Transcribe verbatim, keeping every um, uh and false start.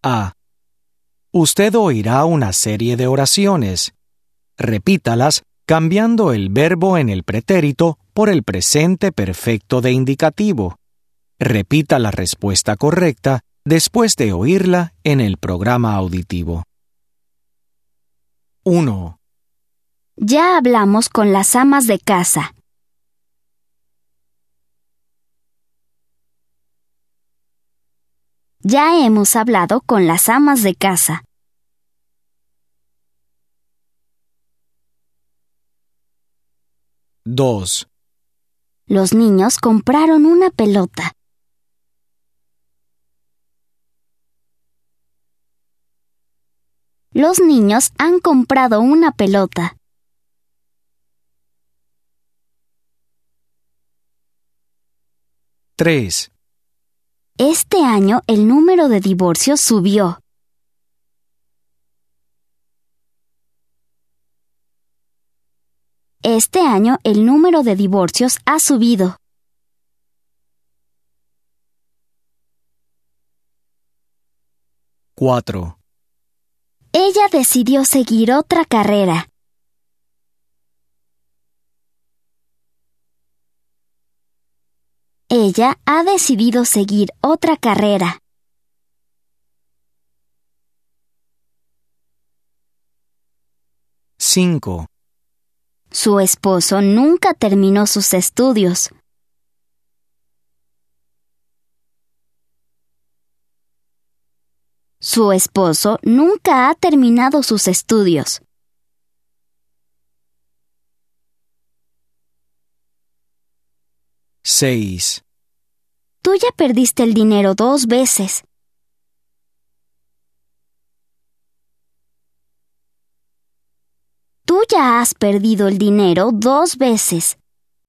A. Usted oirá una serie de oraciones. Repítalas cambiando el verbo en el pretérito por el presente perfecto de indicativo. Repita la respuesta correcta después de oírla en el programa auditivo. uno. Ya hablamos con las amas de casa. Ya hemos hablado con las amas de casa. dos. Los niños compraron una pelota. Los niños han comprado una pelota. tres. Este año el número de divorcios subió. Este año el número de divorcios ha subido. cuatro. Ella decidió seguir otra carrera. Ella ha decidido seguir otra carrera. cinco. Su esposo nunca terminó sus estudios. Su esposo nunca ha terminado sus estudios. seis. Tú ya perdiste el dinero dos veces. Tú ya has perdido el dinero dos veces.